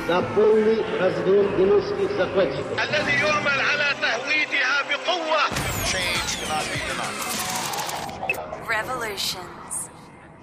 напомни разгон генуэзских захватчиков. الذي يعمل على تهويدها بقوة. Change cannot be denied. Revolutions.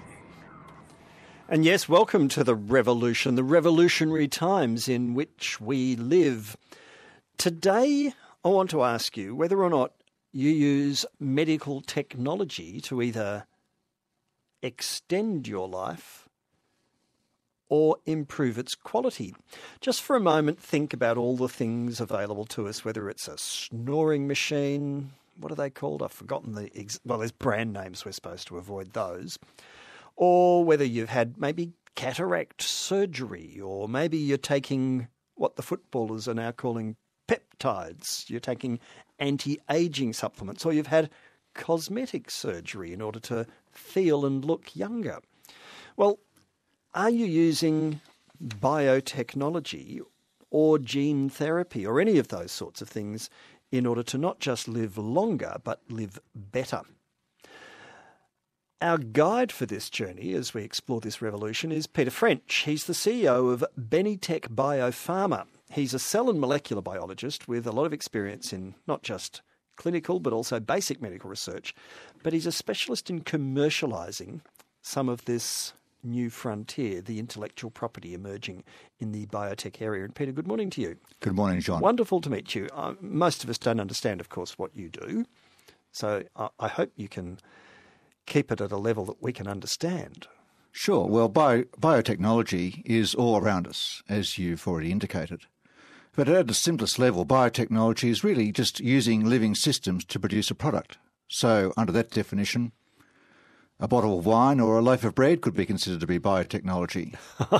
And yes, welcome to the revolution, the revolutionary times in which we live. Today, I want to ask you whether or not you use medical technology to either extend your life or improve its quality. Just for a moment, think about all the things available to us, whether it's a snoring machine, what are they called? I've forgotten there's brand names, we're supposed to avoid those. Or whether you've had maybe cataract surgery, or maybe you're taking what the footballers are now calling peptides. You're taking anti-aging supplements, or you've had cosmetic surgery in order to feel and look younger. Well, are you using biotechnology or gene therapy or any of those sorts of things in order to not just live longer, but live better? Our guide for this journey as we explore this revolution is Peter French. He's the CEO of Benitech Biopharma. He's a cell and molecular biologist with a lot of experience in not just clinical but also basic medical research, but he's a specialist in commercialising some of this new frontier, the intellectual property emerging in the biotech area. And Peter, good morning to you. Good morning, John. Wonderful to meet you. Most of us don't understand, of course, what you do, so I hope you can keep it at a level that we can understand. Sure. Well, biotechnology is all around us, as you've already indicated. But at the simplest level, biotechnology is really just using living systems to produce a product. So under that definition, a bottle of wine or a loaf of bread could be considered to be biotechnology.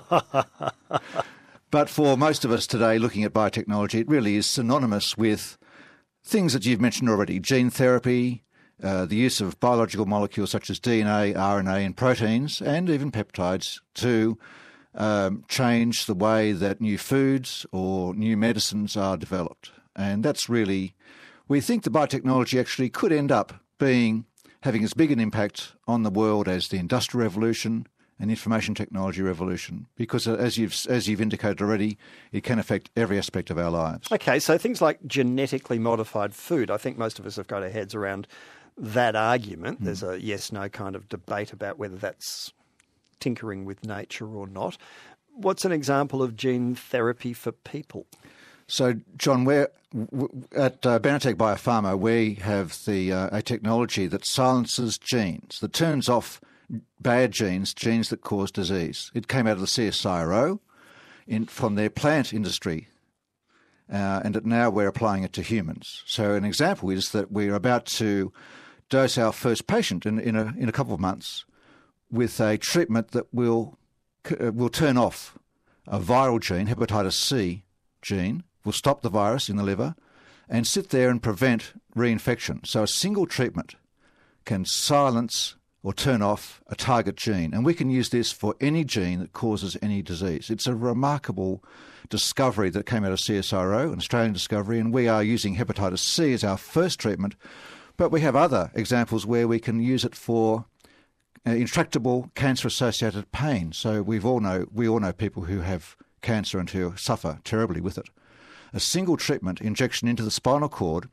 But for most of us today looking at biotechnology, it really is synonymous with things that you've mentioned already: gene therapy, the use of biological molecules such as DNA, RNA and proteins, and even peptides to change the way that new foods or new medicines are developed. And that's really, we think the biotechnology actually could end up having as big an impact on the world as the Industrial Revolution and information technology revolution, because as you've indicated already, it can affect every aspect of our lives. Okay, so things like genetically modified food, I think most of us have got our heads around that argument. There's a yes-no kind of debate about whether that's tinkering with nature or not. What's an example of gene therapy for people? So, John, we're at Benitech Biopharma, we have a technology that silences genes, that turns off bad genes that cause disease. It came out of the CSIRO from their plant industry, and now we're applying it to humans. So an example is that we're about to dose our first patient in a couple of months with a treatment that will turn off a viral gene, hepatitis C gene, will stop the virus in the liver and sit there and prevent reinfection. So a single treatment can silence or turn off a target gene, and we can use this for any gene that causes any disease. It's a remarkable discovery that came out of CSIRO, an Australian discovery, and we are using hepatitis C as our first treatment, but we have other examples where we can use it for intractable cancer-associated pain. So we all know people who have cancer and who suffer terribly with it. A single treatment, injection into the spinal cord,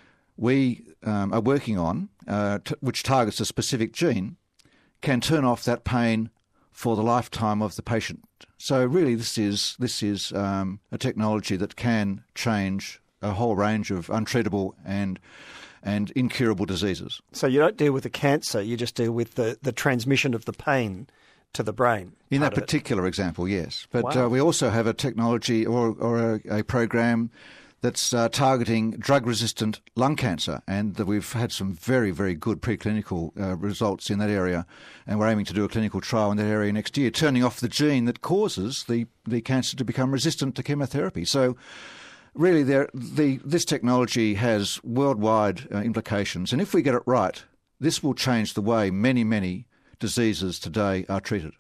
we are working on, which targets a specific gene, can turn off that pain for the lifetime of the patient. So really, this is a technology that can change a whole range of untreatable and incurable diseases. So you don't deal with the cancer, you just deal with the transmission of the pain to the brain. In that particular example, yes. But wow. We also have a technology or a program that's targeting drug-resistant lung cancer, and we've had some very, very good preclinical results in that area, and we're aiming to do a clinical trial in that area next year, turning off the gene that causes the cancer to become resistant to chemotherapy. So really, this technology has worldwide implications, and if we get it right, this will change the way many, many diseases today are treated.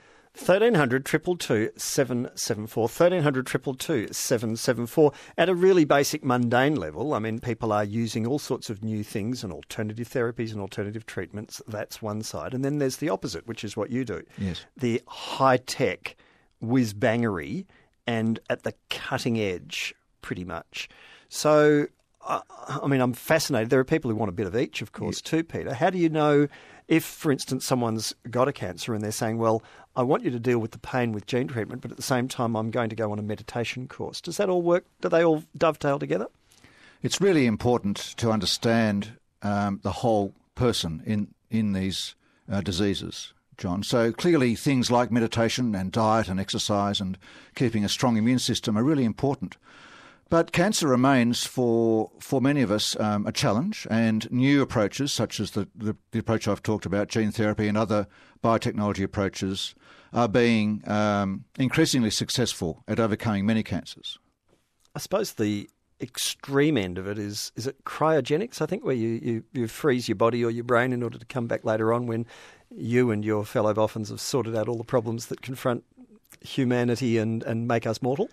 1300 222 774, 1300 222 774. At a really basic mundane level, I mean, people are using all sorts of new things and alternative therapies and alternative treatments. That's one side. And then there's the opposite, which is what you do. Yes. The high-tech whiz-bangery and at the cutting edge, pretty much. So, I mean, I'm fascinated. There are people who want a bit of each, of course, too, Peter. How do you know if, for instance, someone's got a cancer and they're saying, well, I want you to deal with the pain with gene treatment, but at the same time I'm going to go on a meditation course? Does that all work? Do they all dovetail together? It's really important to understand the whole person in these diseases, John. So clearly things like meditation and diet and exercise and keeping a strong immune system are really important. But cancer remains for many of us a challenge, and new approaches such as the approach I've talked about, gene therapy and other biotechnology approaches, are being increasingly successful at overcoming many cancers. I suppose the extreme end of it is it cryogenics, I think, where you freeze your body or your brain in order to come back later on when you and your fellow boffins have sorted out all the problems that confront humanity and make us mortal?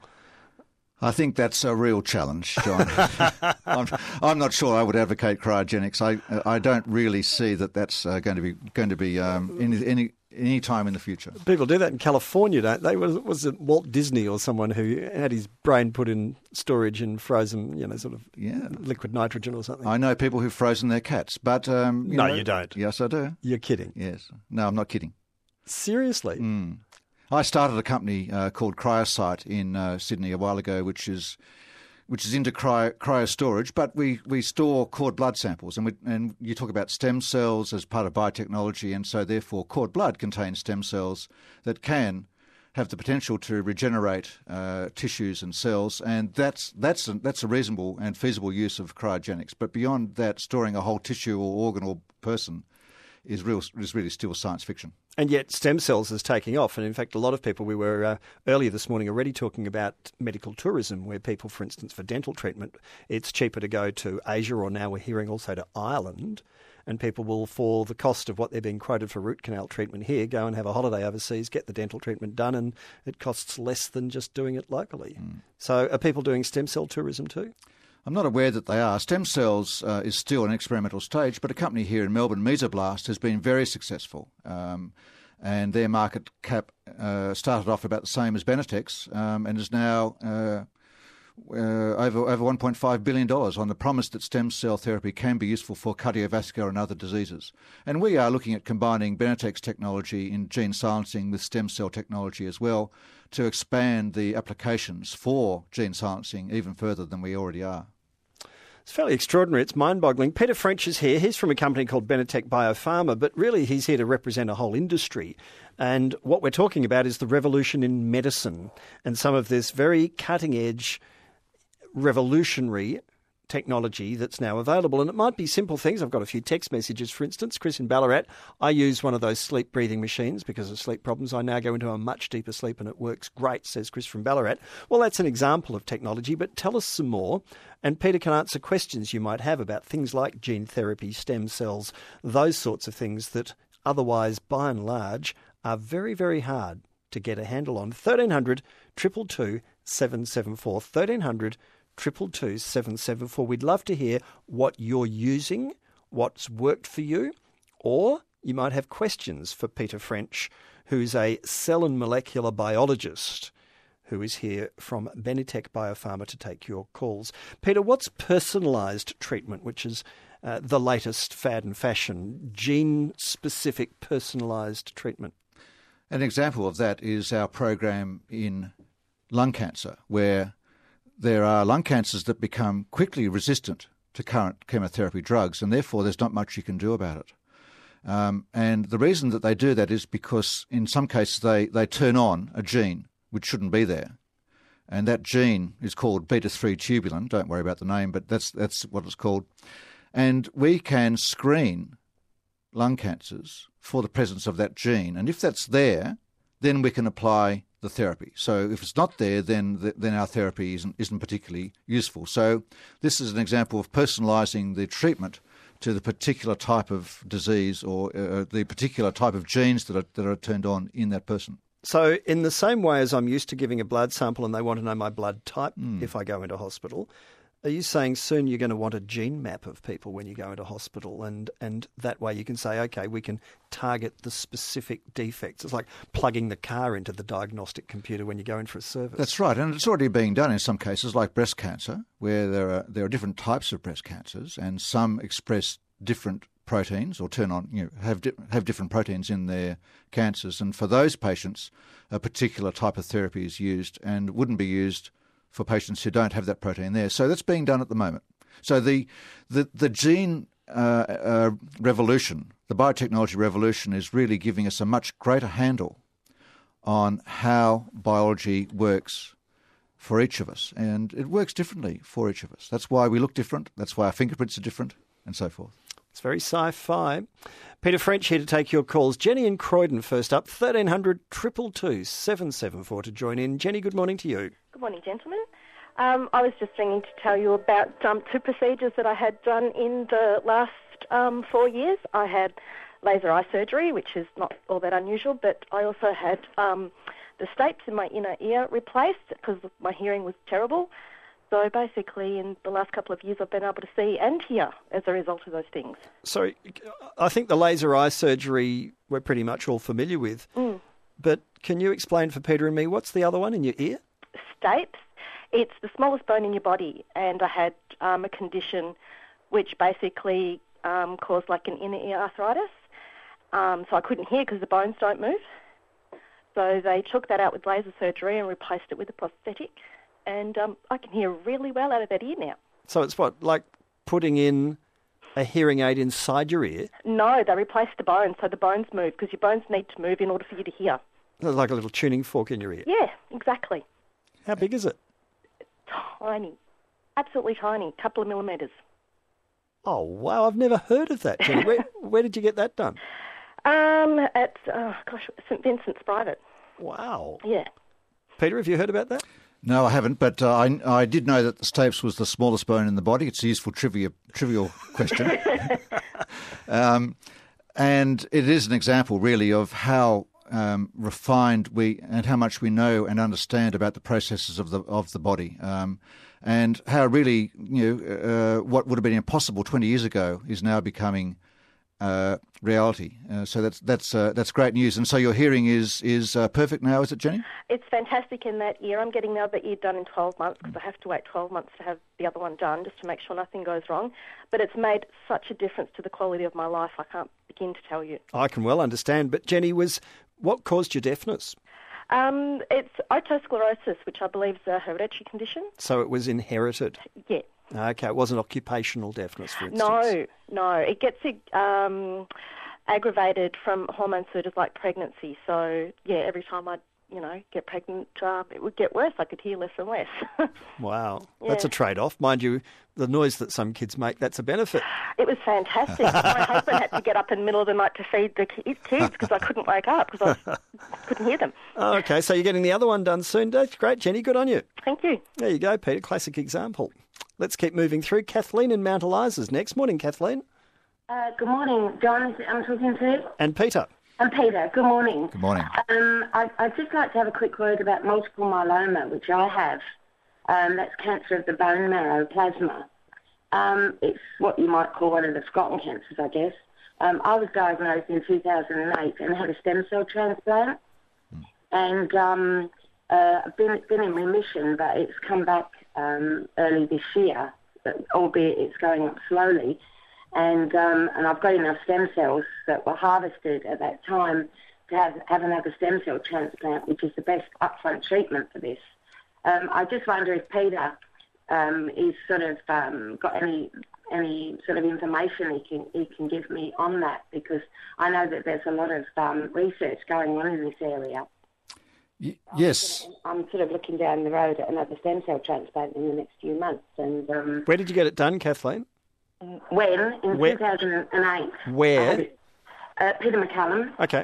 I think that's a real challenge, John. I'm not sure I would advocate cryogenics. I don't really see that that's going to be any time in the future. People do that in California, don't they? Was it Walt Disney or someone who had his brain put in storage and frozen, liquid nitrogen or something? I know people who've frozen their cats, but you don't. Yes, I do. You're kidding? Yes. No, I'm not kidding. Seriously? I started a company called Cryosite in Sydney a while ago, which is into cryo storage, but we store cord blood samples, and you talk about stem cells as part of biotechnology, and so therefore cord blood contains stem cells that can have the potential to regenerate tissues and cells, and that's a reasonable and feasible use of cryogenics. But beyond that, storing a whole tissue or organ or person is really still science fiction. And yet stem cells is taking off. And in fact, a lot of people, we were earlier this morning already talking about medical tourism, where people, for instance, for dental treatment, it's cheaper to go to Asia, or now we're hearing also to Ireland. And people will, for the cost of what they're being quoted for root canal treatment here, go and have a holiday overseas, get the dental treatment done, and it costs less than just doing it locally. So are people doing stem cell tourism too? I'm not aware that they are. Stem cells is still an experimental stage, but a company here in Melbourne, Mesoblast, has been very successful. And their market cap started off about the same as Benetech's and is now over $1.5 billion on the promise that stem cell therapy can be useful for cardiovascular and other diseases. And we are looking at combining Benetech's technology in gene silencing with stem cell technology as well to expand the applications for gene silencing even further than we already are. It's fairly extraordinary. It's mind-boggling. Peter French is here. He's from a company called Benetech Biopharma, but really he's here to represent a whole industry. And what we're talking about is the revolution in medicine and some of this very cutting-edge, revolutionary technology that's now available. And it might be simple things. I've got a few text messages, for instance. Chris in Ballarat, I use one of those sleep breathing machines because of sleep problems. I now go into a much deeper sleep and it works great, says Chris from Ballarat. Well, that's an example of technology, but tell us some more. And Peter can answer questions you might have about things like gene therapy, stem cells, those sorts of things that otherwise, by and large, are very, very hard to get a handle on. 1300 222 774. 1300 222 774. We'd love to hear what you're using, what's worked for you, or you might have questions for Peter French, who's a cell and molecular biologist who is here from Benetech Biopharma to take your calls. Peter, what's personalised treatment, which is the latest fad and fashion, gene-specific personalised treatment? An example of that is our program in lung cancer, where there are lung cancers that become quickly resistant to current chemotherapy drugs, and therefore there's not much you can do about it. And the reason that they do that is because in some cases they turn on a gene which shouldn't be there. And that gene is called beta-3 tubulin. Don't worry about the name, but that's what it's called. And we can screen lung cancers for the presence of that gene. And if that's there, then we can apply the therapy. So if it's not there, then our therapy isn't particularly useful. So this is an example of personalising the treatment to the particular type of disease or the particular type of genes that are turned on in that person. So in the same way as I'm used to giving a blood sample and they want to know my blood type if I go into hospital, Are you saying soon you're going to want a gene map of people when you go into hospital, and that way you can say, okay, we can target the specific defects? It's like plugging the car into the diagnostic computer when you go in for a service. That's right, and it's already being done in some cases, like breast cancer, where there are different types of breast cancers, and some express different proteins or have different proteins in their cancers, and for those patients, a particular type of therapy is used and wouldn't be used for patients who don't have that protein there. So that's being done at the moment. So the gene revolution, the biotechnology revolution, is really giving us a much greater handle on how biology works for each of us. And it works differently for each of us. That's why we look different. That's why our fingerprints are different, and so forth. It's very sci-fi. Peter French here to take your calls. Jenny in Croydon first up, 1300 222 774 to join in. Jenny, good morning to you. Good morning, gentlemen. I was just ringing to tell you about two procedures that I had done in the last 4 years. I had laser eye surgery, which is not all that unusual, but I also had the stapes in my inner ear replaced because my hearing was terrible. So basically, in the last couple of years, I've been able to see and hear as a result of those things. So I think the laser eye surgery we're pretty much all familiar with. But can you explain for Peter and me, what's the other one in your ear? Stapes. It's the smallest bone in your body, and I had a condition which basically caused like an inner ear arthritis. So I couldn't hear because the bones don't move. So they took that out with laser surgery and replaced it with a prosthetic. And I can hear really well out of that ear now. So it's what, like putting in a hearing aid inside your ear? No, they replaced the bones, so the bones move, because your bones need to move in order for you to hear. Like a little tuning fork in your ear? Yeah, exactly. How big is it? Tiny. Absolutely tiny, a couple of millimetres. Oh, wow, I've never heard of that, Jenny. Where did you get that done? At St Vincent's Private. Wow. Yeah. Peter, have you heard about that? No, I haven't, but I did know that the stapes was the smallest bone in the body. It's a useful trivial question. And it is an example, really, of how refined and how much we know and understand about the processes of the body, and how really, what would have been impossible 20 years ago is now becoming reality. So that's great news. And so your hearing is perfect now, is it, Jenny? It's fantastic in that ear. I'm getting the other ear done in 12 months because I have to wait 12 months to have the other one done just to make sure nothing goes wrong. But it's made such a difference to the quality of my life, I can't begin to tell you. I can well understand. But Jenny, what caused your deafness? It's otosclerosis, which I believe is a hereditary condition. So it was inherited? Yeah. Okay, it wasn't occupational deafness, for instance? No. It gets aggravated from hormone surges like pregnancy. So, yeah, every time I'd, get pregnant, it would get worse. I could hear less and less. Wow. Yeah. That's a trade-off. Mind you, the noise that some kids make, that's a benefit. It was fantastic. My husband had to get up in the middle of the night to feed the kids because I couldn't wake up because I couldn't hear them. Oh, okay, so you're getting the other one done soon. That's great, Jenny. Good on you. Thank you. There you go, Peter. Classic example. Let's keep moving through. Kathleen in Mount Eliza's next. Morning, Kathleen. Good morning, John. I'm talking to. And Peter. And Peter. Good morning. Good morning. I'd just like to have a quick word about multiple myeloma, which I have. That's cancer of the bone marrow, plasma. It's what you might call one of the forgotten cancers, I guess. I was diagnosed in 2008 and had a stem cell transplant. And I've been in remission, but it's come back early this year, albeit it's going up slowly. And I've got enough stem cells that were harvested at that time to have another stem cell transplant, which is the best upfront treatment for this. I just wonder if Peter is sort of got any sort of information he can give me on that, because I know that there's a lot of research going on in this area. Yes. I'm sort of looking down the road at another stem cell transplant in the next few months. And where did you get it done, Kathleen? When? In 2008. Where? Peter MacCallum. Okay.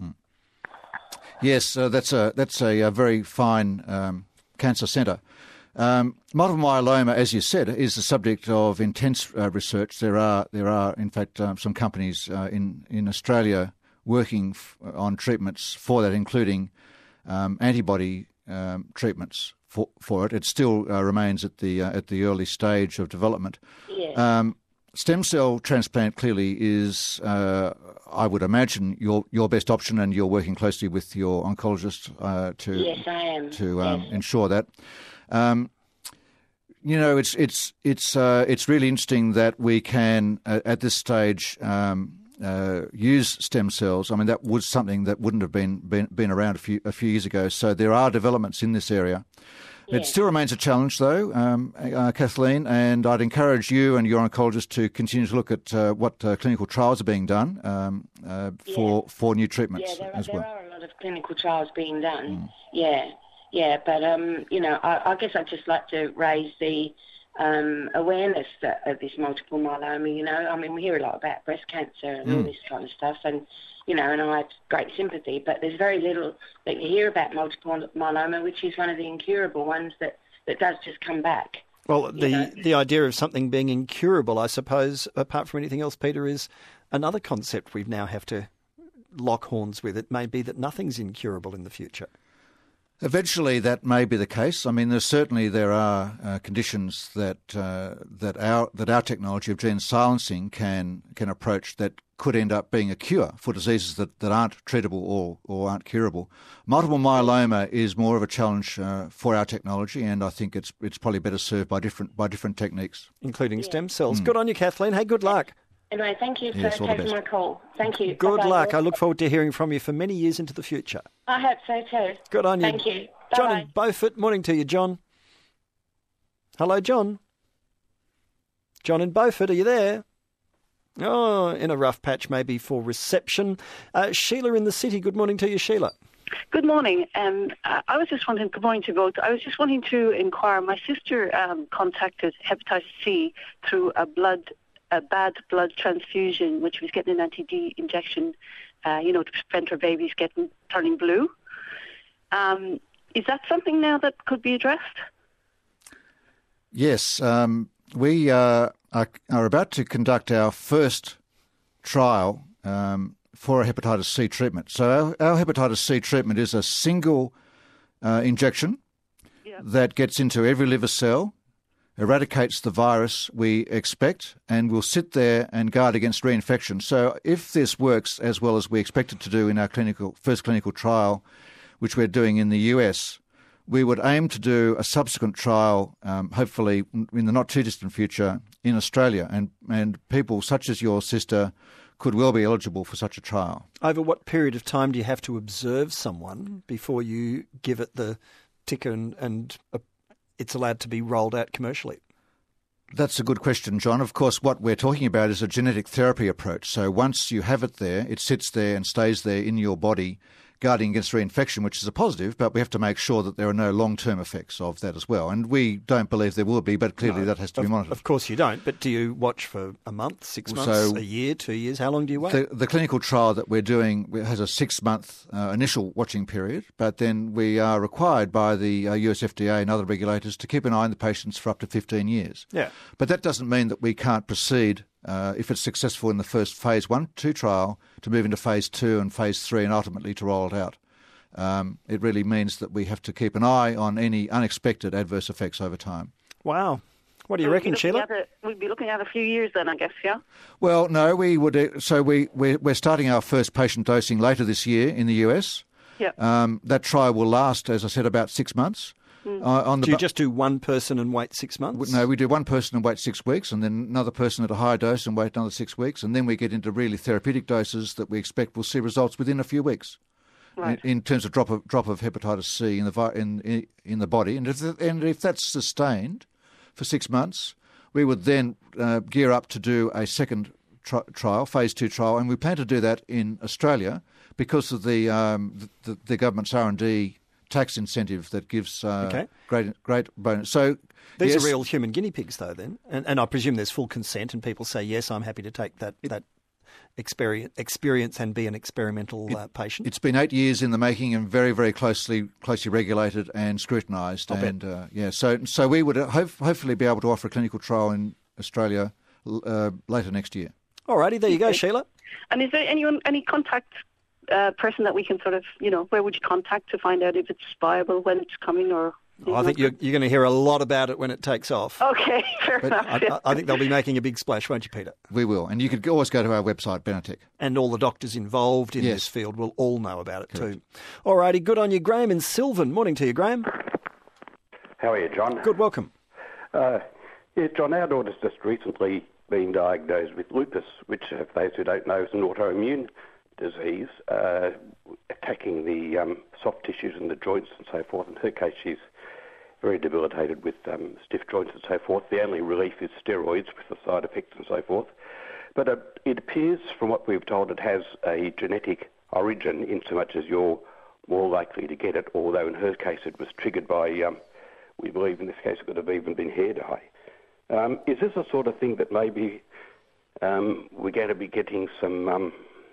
Yes, that's a very fine cancer centre. Multiple myeloma, as you said, is the subject of intense research. There are in fact some companies in Australia working on treatments for that, including antibody treatments for it. It still remains at the early stage of development. Yeah. Stem cell transplant clearly is, I would imagine, your best option, and you're working closely with your oncologist to Yes, I am. to Yes. ensure that. It's really interesting that we can at this stage use stem cells. I mean, that was something that wouldn't have been around a few years ago. So there are developments in this area. Yeah. It still remains a challenge, though, Kathleen, and I'd encourage you and your oncologist to continue to look at what clinical trials are being done for new treatments Yeah, as well. there are a lot of clinical trials being done. Yeah, but I guess I'd just like to raise the awareness of this multiple myeloma. I mean, we hear a lot about breast cancer and all this kind of stuff, and and I have great sympathy, but there's very little that you hear about multiple myeloma, which is one of the incurable ones that does just come back. Well, the idea of something being incurable, I suppose, apart from anything else, Peter, is another concept we now have to lock horns with. It may be that nothing's incurable in the future. Eventually, that may be the case. I mean, there are conditions that our technology of gene silencing can approach that could end up being a cure for diseases that aren't treatable or aren't curable. Multiple myeloma is more of a challenge for our technology, and I think it's probably better served by different techniques, including stem cells. Good on you, Kathleen. Hey, good luck. Anyway, thank you for Yes, all the taking best. my call. Thank you. Good Bye-bye. luck. I look forward to hearing from you for many years into the future. I hope so too. Good on you. Thank you. John Bye-bye. in Beaufort. Morning to you, John. Hello, John. John in Beaufort, are you there? Oh, in a rough patch maybe for reception. Sheila in the city. Good morning to you, Sheila. Good morning. I was just wanting, good morning to both. I was just wanting to inquire. My sister contacted hepatitis C through a bad blood transfusion, which was getting an anti-D injection, to prevent her babies turning blue. Is that something now that could be addressed? Yes, we are about to conduct our first trial for a hepatitis C treatment. So our hepatitis C treatment is a single injection that gets into every liver cell, eradicates the virus we expect, and will sit there and guard against reinfection. So if this works as well as we expect it to do in our first clinical trial, which we're doing in the US, we would aim to do a subsequent trial, hopefully in the not too distant future, in Australia. And people such as your sister could well be eligible for such a trial. Over what period of time do you have to observe someone before you give it the ticker and it's allowed to be rolled out commercially? That's a good question, John. Of course, what we're talking about is a genetic therapy approach. So once you have it there, it sits there and stays there in your body, guarding against reinfection, which is a positive, but we have to make sure that there are no long-term effects of that as well. And we don't believe there will be, but clearly that has to be monitored. Of course you don't, but do you watch for a month, 6 months, a year, 2 years? How long do you wait? The clinical trial that we're doing has a 6-month initial watching period, but then we are required by the US FDA and other regulators to keep an eye on the patients for up to 15 years. Yeah. But that doesn't mean that we can't proceed if it's successful in the first phase 1-2 trial to move into phase 2 and phase 3 and ultimately to roll it out. It really means that we have to keep an eye on any unexpected adverse effects over time. Wow. What do you reckon, Sheila? We'd be looking at a few years then, I guess, yeah? Well, no, we would. So we're starting our first patient dosing later this year in the US. Yeah. That trial will last, as I said, about 6 months. Do you just do one person and wait 6 months? No, we do one person and wait 6 weeks, and then another person at a higher dose and wait another 6 weeks, and then we get into really therapeutic doses that we expect will see results within a few weeks. Right. In terms of drop of hepatitis C in the body, and if that's sustained for 6 months, we would then gear up to do a second trial, phase 2 trial, and we plan to do that in Australia because of the government's R&D tax incentive that gives great bonus. So these are real human guinea pigs, though. Then, and I presume there's full consent, and people say yes, I'm happy to take that experience and be an experimental patient. It's been 8 years in the making and very, very closely regulated and scrutinised. So we would hopefully be able to offer a clinical trial in Australia later next year. Alrighty, there you go, Sheila. And is there any contact person that we can sort of, where would you contact to find out if it's viable, when it's coming, or? I think you're going to hear a lot about it when it takes off. Okay, fair enough. I think they'll be making a big splash, won't you, Peter? We will. And you could always go to our website, Benetech. And all the doctors involved in this field will all know about it too. All righty, good on you, Graham in Sylvan. Morning to you, Graham. How are you, John? Good, welcome. John, our daughter's just recently been diagnosed with lupus, which, for those who don't know, is an autoimmune disease attacking the soft tissues and the joints and so forth. In her case, she's very debilitated with stiff joints and so forth. The only relief is steroids with the side effects and so forth. But it appears, from what we've told, it has a genetic origin in so much as you're more likely to get it, although in her case it was triggered by, we believe in this case it could have even been hair dye. Is this a sort of thing that maybe we're going to be getting some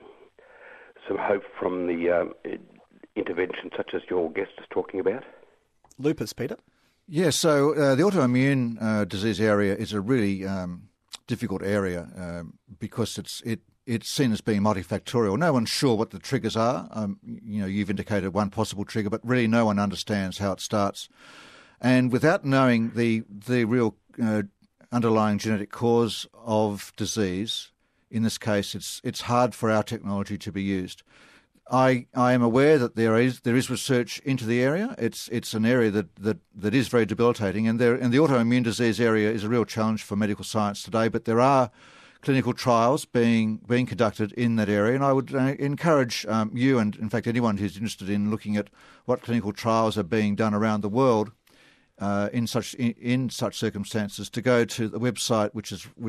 hope from the intervention such as your guest is talking about? Lupus, Peter? Yeah, so the autoimmune disease area is a really difficult area because it's seen as being multifactorial. No one's sure what the triggers are. You've indicated one possible trigger, but really no one understands how it starts. And without knowing the real underlying genetic cause of disease, in this case, it's hard for our technology to be used. I am aware that there is research into the area. It's an area that is very debilitating, and the autoimmune disease area is a real challenge for medical science today. But there are clinical trials being conducted in that area, and I would encourage you and, in fact, anyone who's interested in looking at what clinical trials are being done around the world in such circumstances to go to the website which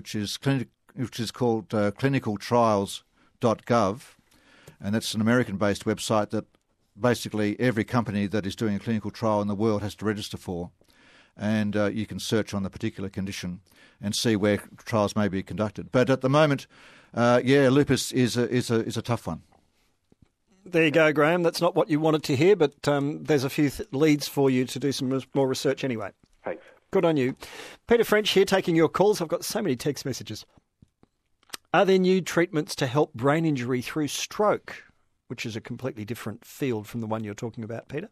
is called clinicaltrials.gov. And that's an American-based website that basically every company that is doing a clinical trial in the world has to register for. And you can search on the particular condition and see where trials may be conducted. But at the moment, lupus is a tough one. There you go, Graham. That's not what you wanted to hear, but there's a few leads for you to do some more research anyway. Thanks. Good on you. Peter French here, taking your calls. I've got so many text messages. Are there new treatments to help brain injury through stroke, which is a completely different field from the one you're talking about, Peter?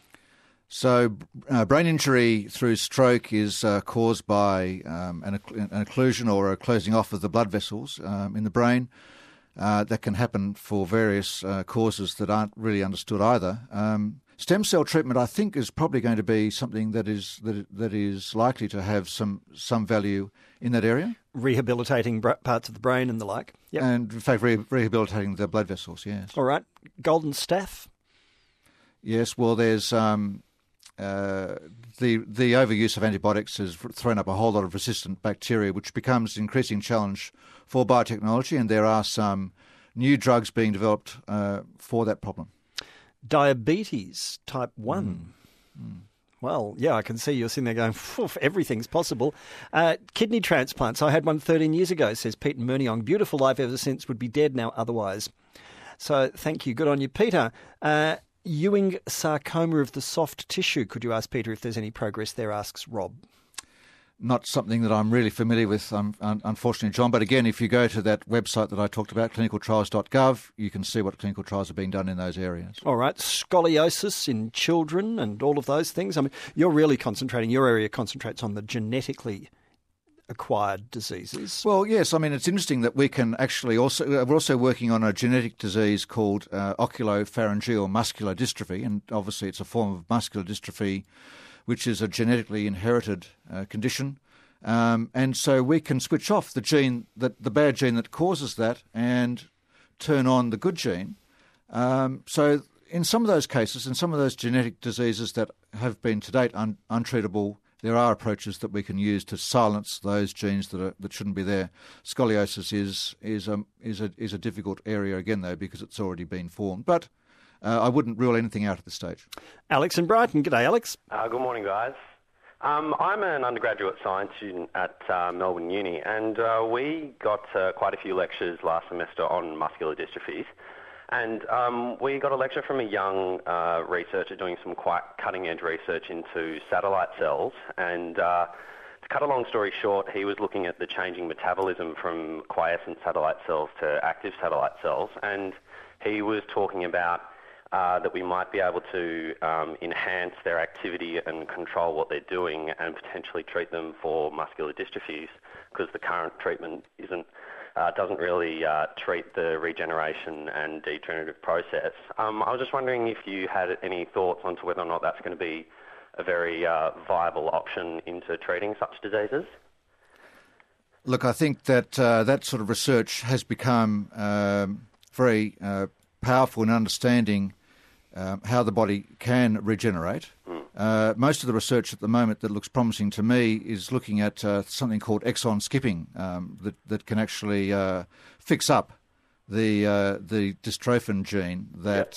So brain injury through stroke is caused by an occlusion or a closing off of the blood vessels in the brain. That can happen for various causes that aren't really understood either. Stem cell treatment, I think, is probably going to be something that is likely to have some value in that area. Rehabilitating parts of the brain and the like. Yep. And, in fact, rehabilitating the blood vessels, yes. All right. Golden staph? Yes, well, there's the overuse of antibiotics has thrown up a whole lot of resistant bacteria, which becomes an increasing challenge for biotechnology, and there are some new drugs being developed for that problem. Diabetes type 1. Well, yeah, I can see you're sitting there going, everything's possible. Kidney transplants. I had one 13 years ago, says Pete Murniong. Beautiful life ever since, would be dead now otherwise. So thank you. Good on you, Peter. Ewing sarcoma of the soft tissue. Could you ask Peter if there's any progress there, asks Rob. Not something that I'm really familiar with, unfortunately, John. But again, if you go to that website that I talked about, clinicaltrials.gov, you can see what clinical trials are being done in those areas. All right. Scoliosis in children and all of those things. I mean, your area concentrates on the genetically acquired diseases. Well, yes. I mean, it's interesting that we can actually we're also working on a genetic disease called oculopharyngeal muscular dystrophy, and obviously it's a form of muscular dystrophy which is a genetically inherited condition. And so we can switch off the bad gene that causes that and turn on the good gene. So in some of those cases, in some of those genetic diseases that have been to date untreatable, there are approaches that we can use to silence those genes that shouldn't be there. Scoliosis is a difficult area again, though, because it's already been formed. But I wouldn't rule anything out at this stage. Alex in Brighton. G'day, Alex. Good morning, guys. I'm an undergraduate science student at Melbourne Uni, and we got quite a few lectures last semester on muscular dystrophies. And we got a lecture from a young researcher doing some quite cutting-edge research into satellite cells. And to cut a long story short, he was looking at the changing metabolism from quiescent satellite cells to active satellite cells. And he was talking about that we might be able to enhance their activity and control what they're doing and potentially treat them for muscular dystrophies, because the current treatment doesn't really treat the regeneration and degenerative process. I was just wondering if you had any thoughts onto whether or not that's going to be a very viable option into treating such diseases. Look, I think that that sort of research has become very powerful in understanding how the body can regenerate. Most of the research at the moment that looks promising to me is looking at something called exon skipping that can actually fix up the dystrophin gene that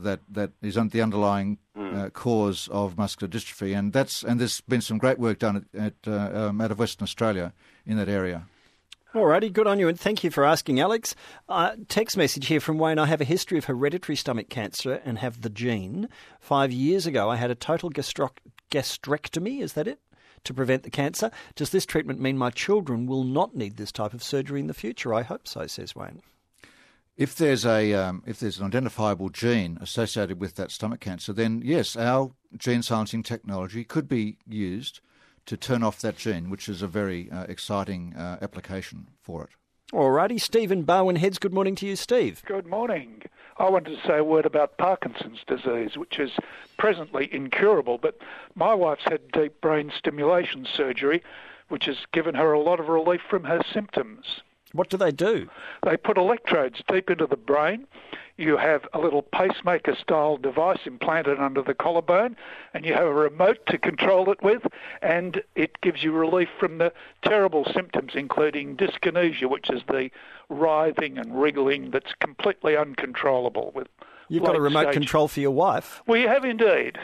is the underlying cause of muscular dystrophy, and there's been some great work done out of Western Australia in that area. Alrighty, good on you, and thank you for asking, Alex. Text message here from Wayne. I have a history of hereditary stomach cancer and have the gene. 5 years ago, I had a total gastrectomy, is that it, to prevent the cancer. Does this treatment mean my children will not need this type of surgery in the future? I hope so, says Wayne. If there's an identifiable gene associated with that stomach cancer, then yes, our gene silencing technology could be used to turn off that gene, which is a very exciting application for it. Alrighty, Stephen Barwon Heads, good morning to you, Steve. Good morning. I wanted to say a word about Parkinson's disease, which is presently incurable, but my wife's had deep brain stimulation surgery, which has given her a lot of relief from her symptoms. What do they do? They put electrodes deep into the brain. You have a little pacemaker-style device implanted under the collarbone, and you have a remote to control it with, and it gives you relief from the terrible symptoms, including dyskinesia, which is the writhing and wriggling that's completely uncontrollable. You've got a remote control for your wife. We have indeed.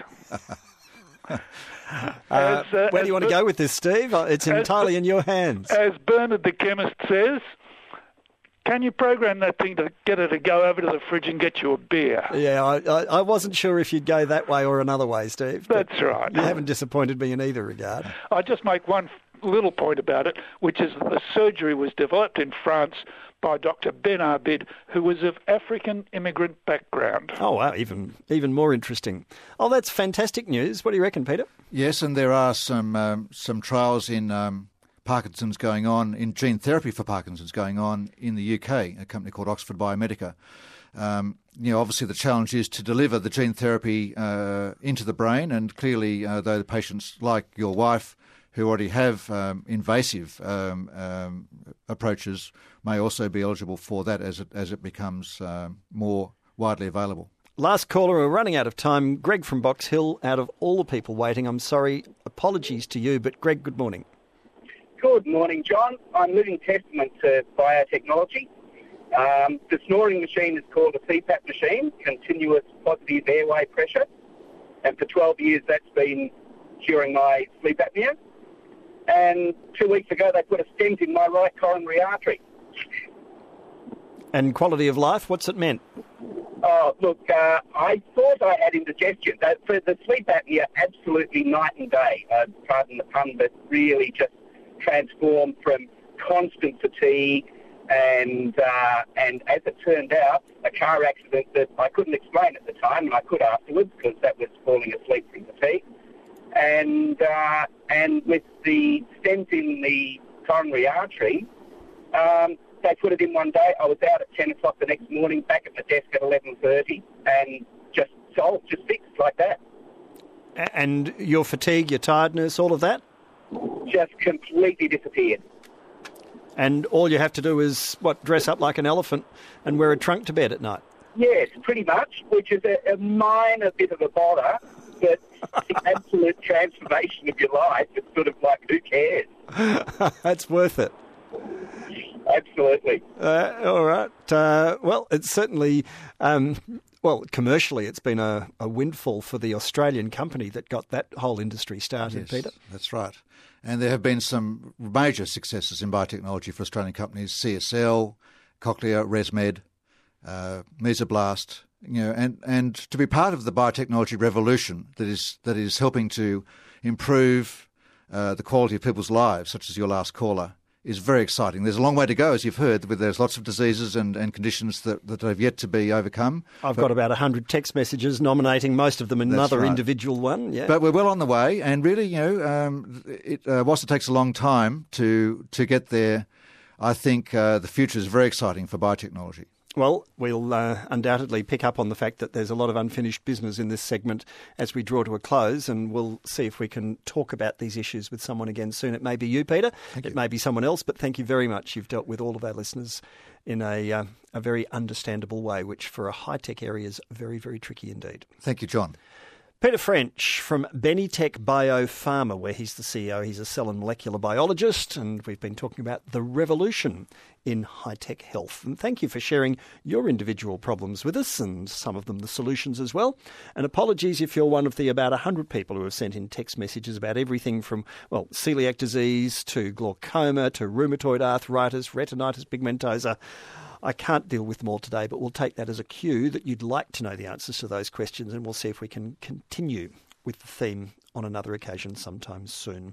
Where do you want to go with this, Steve? It's entirely in your hands. As Bernard the chemist says, can you program that thing to get her to go over to the fridge and get you a beer? Yeah, I wasn't sure if you'd go that way or another way, Steve. That's right. You haven't disappointed me in either regard. I just make one little point about it, which is that the surgery was developed in France by Dr. Ben Arbid, who was of African immigrant background. Oh, wow, even more interesting. Oh, that's fantastic news. What do you reckon, Peter? Yes, and there are some trials in Parkinson's going on, in gene therapy for Parkinson's going on in the UK, a company called Oxford Biomedica. Obviously the challenge is to deliver the gene therapy into the brain, and clearly, though the patients like your wife who already have invasive approaches may also be eligible for that as it becomes more widely available. Last caller, we're running out of time. Greg from Box Hill, out of all the people waiting, I'm sorry, apologies to you, but Greg, good morning. Good morning, John. I'm living testament to biotechnology. The snoring machine is called a CPAP machine, continuous positive airway pressure, and for 12 years that's been curing my sleep apnea. And 2 weeks ago they put a stent in my right coronary artery. And quality of life, what's it meant? Oh, look, I thought I had indigestion. For the sleep apnea, absolutely night and day, pardon the pun, but really just transformed from constant fatigue and as it turned out, a car accident that I couldn't explain at the time, and I could afterwards because that was falling asleep from fatigue. And with the stent in the coronary artery, they put it in one day. I was out at 10 o'clock the next morning, back at my desk at 11:30, and just solved, just fixed like that. And your fatigue, your tiredness, all of that? Just completely disappeared. And all you have to do is, dress up like an elephant and wear a trunk to bed at night? Yes, pretty much, which is a minor bit of a bother, but the absolute transformation of your life, it's sort of like, who cares? That's worth it. Absolutely. All right. Well, it's certainly, commercially it's been a windfall for the Australian company that got that whole industry started, Yes, Peter. That's right. And there have been some major successes in biotechnology for Australian companies, CSL, Cochlear, ResMed, Mesoblast, and to be part of the biotechnology revolution that is helping to improve the quality of people's lives, such as your last caller, is very exciting. There's a long way to go, as you've heard. There's lots of diseases and conditions that have yet to be overcome. I've got about 100 text messages nominating most of them in another individual one. Yeah. But we're well on the way, and really, whilst it takes a long time to get there, I think the future is very exciting for biotechnology. Well, we'll undoubtedly pick up on the fact that there's a lot of unfinished business in this segment as we draw to a close, and we'll see if we can talk about these issues with someone again soon. It may be you, Peter. It may be someone else, but thank you very much. You've dealt with all of our listeners in a very understandable way, which for a high-tech area is very, very tricky indeed. Thank you, John. Peter French from Benitech Biopharma, where he's the CEO. He's a cell and molecular biologist, and we've been talking about the revolution in high-tech health. And thank you for sharing your individual problems with us, and some of them the solutions as well. And apologies if you're one of the about 100 people who have sent in text messages about everything from, well, celiac disease to glaucoma to rheumatoid arthritis, retinitis pigmentosa. I can't deal with them all today, but we'll take that as a cue that you'd like to know the answers to those questions, and we'll see if we can continue with the theme on another occasion sometime soon.